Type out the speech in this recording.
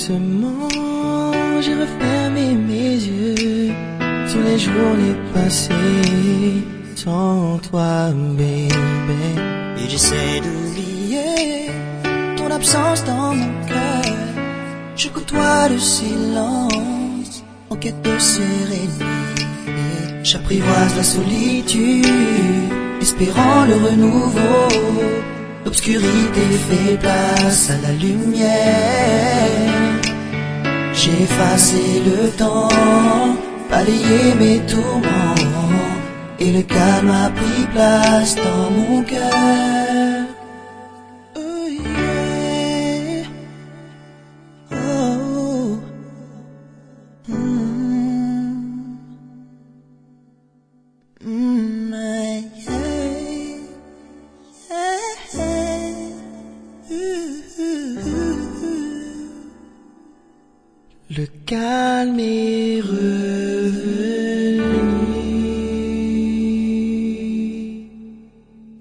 Lentement, j'ai refermé mes yeux sur les journées passées sans toi, baby. Et j'essaie d'oublier ton absence dans mon cœur. Je côtoie le silence en quête de sérénité. J'apprivoise la solitude, espérant le renouveau. L'obscurité fait place à la lumière. J'ai effacé le temps, balayé mes tourments, et le calme a pris place dans mon cœur. Oh yeah. Oh. Le calme est revenu.